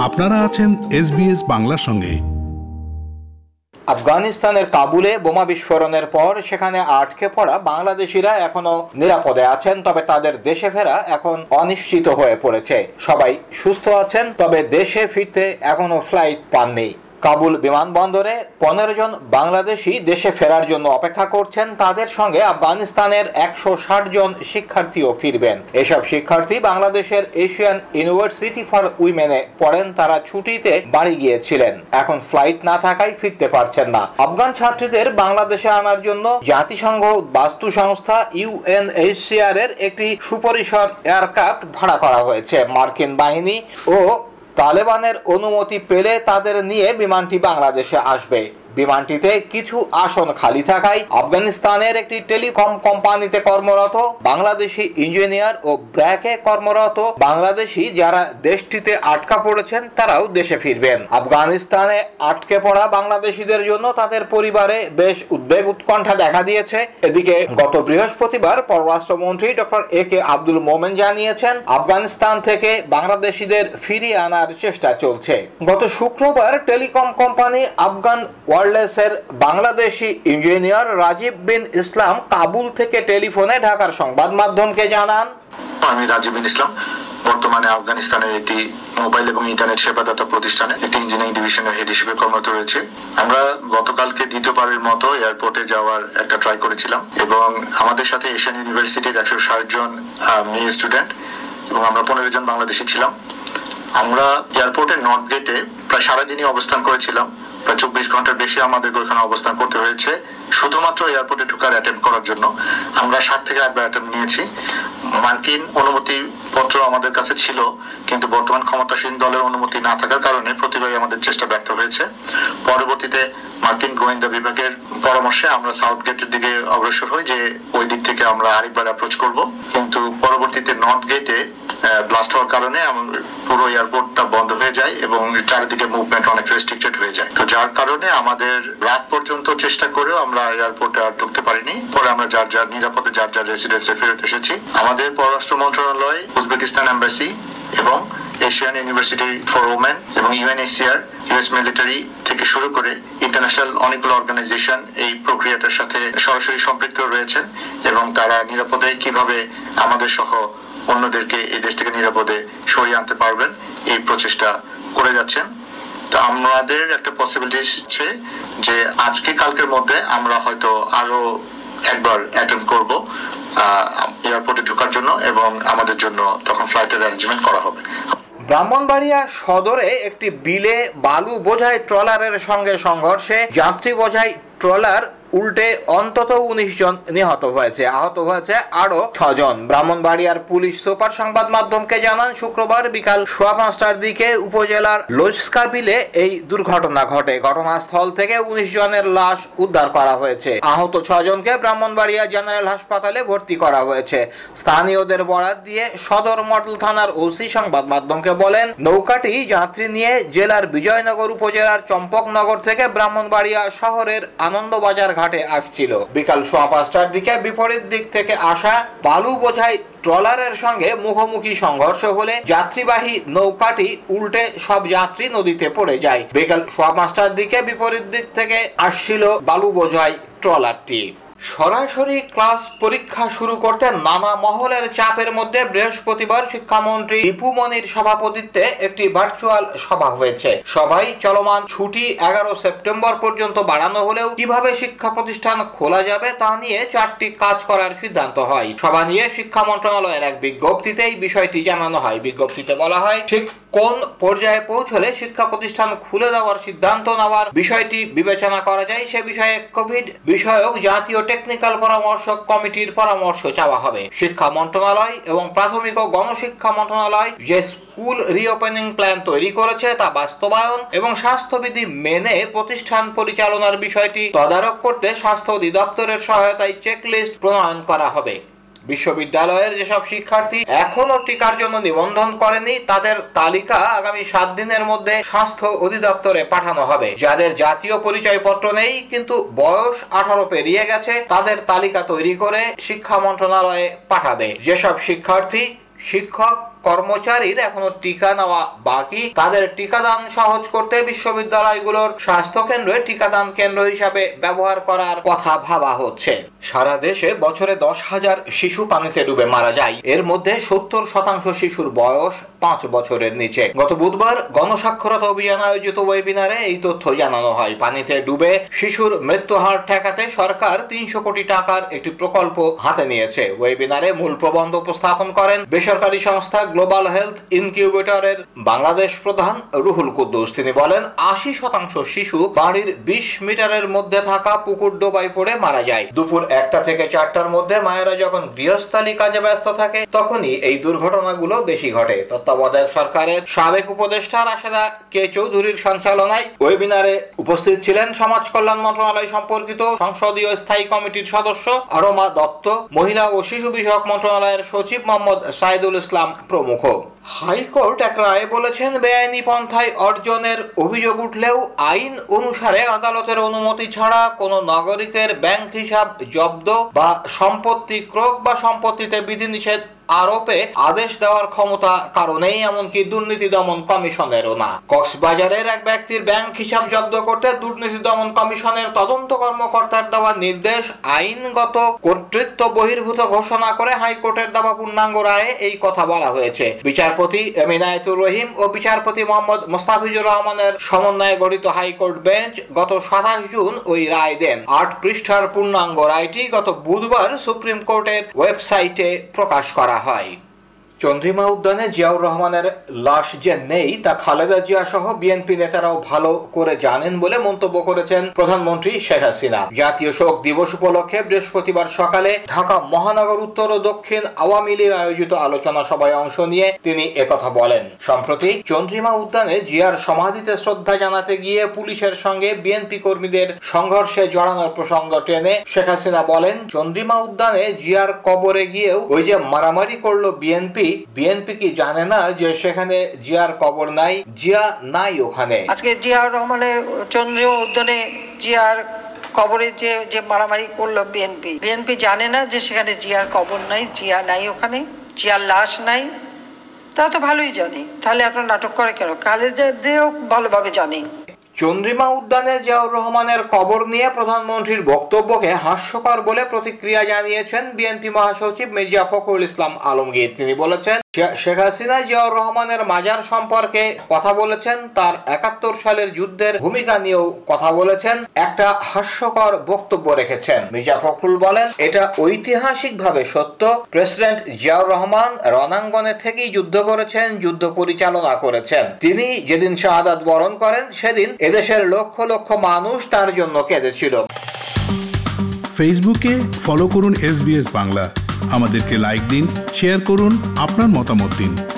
আপনারা আছেন SBS বাংলার সঙ্গে। আফগানিস্তানের কাবুলে বোমা বিস্ফোরণের পর সেখানে আটকে পড়া বাংলাদেশিরা এখনো নিরাপদে আছেন, তবে তাদের দেশে ফেরা এখন অনিশ্চিত হয়ে পড়েছে। সবাই সুস্থ আছেন, তবে দেশে ফিরতে এখনো ফ্লাইট পাননি। কাবুল বিমানবন্দরে 15 জন বাংলাদেশি দেশে ফেরার জন্য অপেক্ষা করছেন। তাদের সঙ্গে আফগানিস্তানের 160 জন শিক্ষার্থীও ফিরবেন। এসব শিক্ষার্থী বাংলাদেশের এশিয়ান ইউনিভার্সিটি ফর উইমেনে পড়েন। তারা ছুটিতে বাড়ি গিয়েছিলেন, এখন ফ্লাইট না থাকায় ফিরতে পারছেন না। আফগান ছাত্রীদের বাংলাদেশে আনার জন্য জাতিসংঘ বাস্তু সংস্থা UNHCR এর একটি সুপরিসর এয়ারক্রাফট ভাড়া করা হয়েছে। মার্কিন বাহিনী ও তালেবানের অনুমতি পেলে তাদের নিয়ে বিমানটি বাংলাদেশে আসবে। বিমানটিতে কিছু আসন খালি থাকায় আফগানিস্তানের একটি টেলিকম কোম্পানিতে কর্মরত বাংলাদেশি ইঞ্জিনিয়ার ও ব্র্যাকে কর্মরত বাংলাদেশি যারা দেশটিতে আটকা পড়েছেন তারাও দেশে ফিরবেন। আফগানিস্তানে আটকে পড়া বাংলাদেশিদের জন্য তাদের পরিবারে বেশ উদ্বেগ উৎকণ্ঠা দেখা দিয়েছে। এদিকে গত বৃহস্পতিবার পররাষ্ট্রমন্ত্রী ডক্টর AK আব্দুল মোমেন জানিয়েছেন, আফগানিস্তান থেকে বাংলাদেশিদের ফিরিয়ে আনার চেষ্টা চলছে। গত শুক্রবার টেলিকম কোম্পানি আফগান ওয়ারলেসের বাংলাদেশি ইঞ্জিনিয়ার রাজীব বিন ইসলাম কাবুল থেকে টেলিফোনে ঢাকার সংবাদ মাধ্যমকে জানান, আমি রাজীব বিন ইসলাম বর্তমানে আফগানিস্তানের একটি মোবাইল এবং ইন্টারনেট সেবাদাতা প্রতিষ্ঠানে একটি ইঞ্জিনিয়ারিং ডিভিশনের হেড হিসেবে কর্মরত রয়েছে। আমরা গতকালকে দ্বিতীয়বারের মতো এয়ারপোর্টে যাওয়ার একটা ট্রাই করেছিলাম এবং আমাদের সাথে এশিয়ান ইউনিভার্সিটির 160 জন মেয়ে স্টুডেন্ট এবং আমরা 15 জন বাংলাদেশি ছিলাম। আমরা এয়ারপোর্টের নর্থ গেটে প্রায় সারাদিনই অবস্থান করেছিলাম। প্রায় 24 ঘন্টার বেশি আমাদের ওখানে অবস্থান করতে হয়েছে শুধুমাত্র এয়ারপোর্টে ঢোকার অ্যাটেম্প করার জন্য। আমরা 7 থেকে 8বার অ্যাটেম্প নিয়েছি। মার্কিন অনুমতি পত্র আমাদের কাছে ছিল, কিন্তু বর্তমান ক্ষমতাসীন দলের অনুমতি না থাকার কারণে প্রতিবারই আমাদের চেষ্টা ব্যর্থ হয়েছে। পরবর্তীতে মার্কিন গোয়েন্দা বিভাগের পরামর্শে আমরা সাউথ গেটের দিকে অগ্রসর হই যে ওই দিক থেকে আমরা আরেকবার অ্যাপ্রোচ করব, কিন্তু পরবর্তীতে নর্থ গেটে ব্লাস্ট হওয়ার কারণে পুরো এয়ারপোর্টটা বন্ধ হয়ে যায় এবং চারিদিকে মুভমেন্ট অনেক রেস্ট্রিক্টেড হয়ে যায়। তো যার কারণে আমাদের রাত পর্যন্ত চেষ্টা করেও আমরা এয়ারপোর্টে আর ঢুকতে পারিনি। পরে আমরা যার যার নিরাপদে যার যার রেসিডেন্সে ফেরত এসেছি। আমাদের পররাষ্ট্র মন্ত্রণালয়, উজবেকিস্তান এম্বাসি এবং এশিয়ান ইউনিভার্সিটি ফর ওমেন এবং UNHCR, US মিলিটারি থেকে শুরু করে ইন্টারন্যাশনাল অনেকগুলো অর্গানাইজেশন এই প্রক্রিয়াটার সাথে সরাসরি সম্পৃক্ত রয়েছেন এবং তারা নিরাপদে কিভাবে আমাদের সহ অন্যদেরকে এই দেশ থেকে নিরাপদে সরিয়ে আনতে পারবেন এই প্রচেষ্টা করে যাচ্ছেন। তো আমাদের একটা পসিবিলিটি আছে যে আজকে কালকের মধ্যে আমরা হয়তো আরো একবার অ্যাটেম্প করব এয়ারপোর্টে ঢোকার জন্য এবং আমাদের জন্য তখন ফ্লাইটের অ্যারেঞ্জমেন্ট করা হবে। ব্রাহ্মণবাড়িয়া সদরে একটি বিলে বালু বোঝাই ট্রলারের সঙ্গে সংঘর্ষে যাত্রী বোঝাই ট্রলার উল্টে অন্তত 19 জন নিহত হয়েছে, আহত হয়েছে আরো 6 জন। ব্রাহ্মণবাড়িয়ার পুলিশ সুপার সংবাদ মাধ্যমকে জানান, শুক্রবার বিকাল 5:15টার দিকে উপজেলার লোচকা বিলে এই দুর্ঘটনা ঘটে। ঘটনাস্থল থেকে 19 জনের লাশ উদ্ধার করা হয়েছে। আহত 6 জনকে ব্রাহ্মণবাড়িয়া জেনারেল হাসপাতালে ভর্তি করা হয়েছে। স্থানীয়দের বরাত দিয়ে সদর মডেল থানার OC সংবাদ মাধ্যমকে বলেন, নৌকাটি যাত্রী নিয়ে জেলার বিজয়নগর উপজেলার চম্পকনগর থেকে ব্রাহ্মণবাড়িয়া শহরের আনন্দবাজার ঘাটে আসছিল। বিকাল 5:15টার দিকে বিপরীত দিক থেকে আসা বালু বোঝাই ট্রলারের সঙ্গে মুখোমুখি সংঘর্ষ হলে যাত্রীবাহী নৌকাটি উল্টে সব যাত্রী নদীতে পড়ে যায়। বিকাল 5:15টার দিকে বিপরীত দিক থেকে আসছিল বালু বোঝাই ট্রলারটি। সরাসরি ক্লাস পরীক্ষা শুরু করতে নানা মহলের চাপের মধ্যে বৃহস্পতিবার শিক্ষামন্ত্রী দীপু মনির সভাপতিত্বে একটি ভার্চুয়াল সভা হয়েছে। সভায় চলমান ছুটি 11 সেপ্টেম্বর পর্যন্ত বাড়ানো হলেও কিভাবে শিক্ষা প্রতিষ্ঠান খোলা যাবে তা নিয়ে 4টি কাজ করার সিদ্ধান্ত হয়। সভা নিয়ে শিক্ষা মন্ত্রণালয়ের এক বিজ্ঞপ্তিতে এই বিষয়টি জানানো হয়। বিজ্ঞপ্তিতে বলা হয়, ঠিক কোন পর্যায়ে পৌঁছলে শিক্ষা প্রতিষ্ঠান খুলে দেওয়ার সিদ্ধান্ত নেওয়ার বিষয়টি বিবেচনা করা যায় সে বিষয়ে কোভিড বিষয়ক জাতীয় টেকনিক্যাল পরামর্শ কমিটির পরামর্শ চাওয়া হবে। শিক্ষা মন্ত্রণালয় এবং প্রাথমিক ও গণশিক্ষা মন্ত্রণালয় যে স্কুল রিওপেনিং প্ল্যান তৈরি করেছে তা বাস্তবায়ন এবং স্বাস্থ্যবিধি মেনে প্রতিষ্ঠান পরিচালনার বিষয়টি তদারক করতে স্বাস্থ্য অধিদপ্তরের সহায়তায় চেকলিস্ট প্রণয়ন করা হবে। বিশ্ববিদ্যালয়ের যেসব শিক্ষার্থী এখনো টিকার জন্য নিবন্ধন করেনি তাদের তালিকা আগামী 7 দিনের মধ্যে স্বাস্থ্য অধিদপ্তরে পাঠানো হবে। যাদের জাতীয় পরিচয়পত্র নেই কিন্তু বয়স 18 পেরিয়ে গেছে তাদের তালিকা তৈরি করে শিক্ষা মন্ত্রণালয়ে পাঠাবে। যেসব শিক্ষার্থী, শিক্ষক কর্মচারীর এখনো টিকা নেওয়া বাকি, তাদের টিকাদান সহজ করতে বিশ্ববিদ্যালয়গুলোর স্বাস্থ্য কেন্দ্রে টিকাদান কেন্দ্র হিসাবে ব্যবহার করার কথা ভাবা হচ্ছে। সারা দেশে বছরে 10,000 শিশু পানিতে ডুবে মারা যায়। এর মধ্যে 70% শিশুর বয়স 5 বছরের নিচে। গত বুধবার গণসাক্ষরতা অভিযান আয়োজিত ওয়েবিনারে এই তথ্য জানানো হয়। পানিতে ডুবে শিশুর মৃত্যু হার ঠেকাতে সরকার 300 কোটি টাকার একটি প্রকল্প হাতে নিয়েছে। ওয়েবিনারে মূল প্রবন্ধ উপস্থাপন করেন বেসরকারি সংস্থা গ্লোবাল হেলথ ইনকিউবেটরের বাংলাদেশ প্রধান রুহুল কুদ্দুস। তিনি বলেন, 80% শিশু বাড়ির 20 মিটারের মধ্যে থাকা পুকুর ডোবায় পড়ে মারা যায়। দুপুর 1টা থেকে 4টার মধ্যে মায়েরা যখন গৃহস্থালী কাজে ব্যস্ত থাকে তখনই এই দুর্ঘটনাগুলো বেশি ঘটে। তত্ত্বাবধায়ক সরকারের সাবেক উপদেষ্টা রাশেদা কে চৌধুরীর সঞ্চালনায় ওয়েবিনারে উপস্থিত ছিলেন সমাজ কল্যাণ মন্ত্রণালয় সম্পর্কিত সংসদীয় স্থায়ী কমিটির সদস্য আরমা দত্ত, মহিলা ও শিশু বিষয়ক মন্ত্রণালয়ের সচিব মোহাম্মদ সাইদুল ইসলাম প্রমুখ। হাইকোর্ট এক রায়ে বলেছেন, বেআইনি পন্থায় অর্জনের অভিযোগ উঠলেও আইন অনুসারে আদালতের অনুমতি ছাড়া কোনো নাগরিকের ব্যাংক হিসাব জব্দ বা সম্পত্তি ক্রয় বা সম্পত্তিতে বিধিনিষেধ আরোপে আদেশ দেওয়ার ক্ষমতা কারণেই, এমনকি দুর্নীতি দমন কমিশনেরও না। কক্সবাজারের এক ব্যক্তির ব্যাংক হিসাব জব্দ করতে দুর্নীতি দমন কমিশনের তদন্ত কর্মকর্তার দেওয়া নির্দেশ আইনগত কর্তৃত্ব বহির্ভূত ঘোষণা করে হাইকোর্টের দেওয়া পূর্ণাঙ্গ রায়ে এই কথা বলা হয়েছে। বিচারপতি এমিনায়েতুর রহিম ও বিচারপতি মোহাম্মদ মোস্তাফিজুর রহমানের সমন্বয়ে গঠিত হাইকোর্ট বেঞ্চ গত 27 জুন ওই রায় দেন। 8 পৃষ্ঠার পূর্ণাঙ্গ রায়টি গত বুধবার সুপ্রিম কোর্টের ওয়েবসাইটে প্রকাশ করা হয়। চন্দ্রিমা উদ্যানে জিয়াউর রহমানের লাশ যে নেই তা খালেদা জিয়া সহ বিএনপি নেতারাও ভালো করে জানেন বলে মন্তব্য করেছেন প্রধানমন্ত্রী শেখ হাসিনা। জাতীয় শোক দিবস উপলক্ষে বৃহস্পতিবার সকালে ঢাকা মহানগর উত্তর ও দক্ষিণ আওয়ামী লীগ আয়োজিত আলোচনা সভায় অংশ নিয়ে তিনি একথা বলেন। সম্প্রতি চন্দ্রিমা উদ্যানে জিয়ার সমাধিতে শ্রদ্ধা জানাতে গিয়ে পুলিশের সঙ্গে বিএনপি কর্মীদের সংঘর্ষে জড়ানোর প্রসঙ্গ টেনে শেখ হাসিনা বলেন, চন্দ্রিমা উদ্যানে জিয়ার কবরে গিয়েও ওই যে মারামারি করলো বিএনপি কি জানে না যে সেখানে জিয়ার কবর নাই? জিয়া নাই ওখানে। আজকে জিয়াউর রহমানের চন্দ্রিমা উদ্যানে জিয়ার কবরে যে মারামারি করলো বিএনপি জানে না যে সেখানে জিয়ার কবর নাই, জিয়া নাই ওখানে, জিয়ার লাশ নাই। তা তো ভালোই জানে, তাহলে আপনার নাটক করে কেন? খালেদা জিয়াও ভালোভাবে জানে। চন্দ্রিমা উদ্যানে জিয়াউর রহমানের কবর নিয়ে প্রধানমন্ত্রীর বক্তব্যকে হাস্যকর বলে প্রতিক্রিয়া জানিয়েছেন বিএনপি মহাসচিব মির্জা ফখরুল ইসলাম আলমগীর। তিনি বলেছেন, শেখ হাসিনা জিয়াউর রহমানের মাজার সম্পর্কে কথা বলেছেন, তার 71 সালের যুদ্ধের ভূমিকা নিয়েও কথা বলেছেন, একটা হাস্যকর বক্তব্য রেখেছেন। মির্জা ফখরুল বলেন, এটা ঐতিহাসিকভাবে সত্য। প্রেসিডেন্ট জিয়াউর রহমান রণাঙ্গনে থেকেই যুদ্ধ করেছেন, যুদ্ধ পরিচালনা করেছেন। তিনি যেদিন শাহাদাত বরণ করেন সেদিন এদেশের লক্ষ লক্ষ মানুষ তার জন্য কেঁদেছিল। ফেসবুকে ফলো করুন SBS বাংলা। আমাদেরকে লাইক দিন, শেয়ার করুন, আপনার মতামত দিন।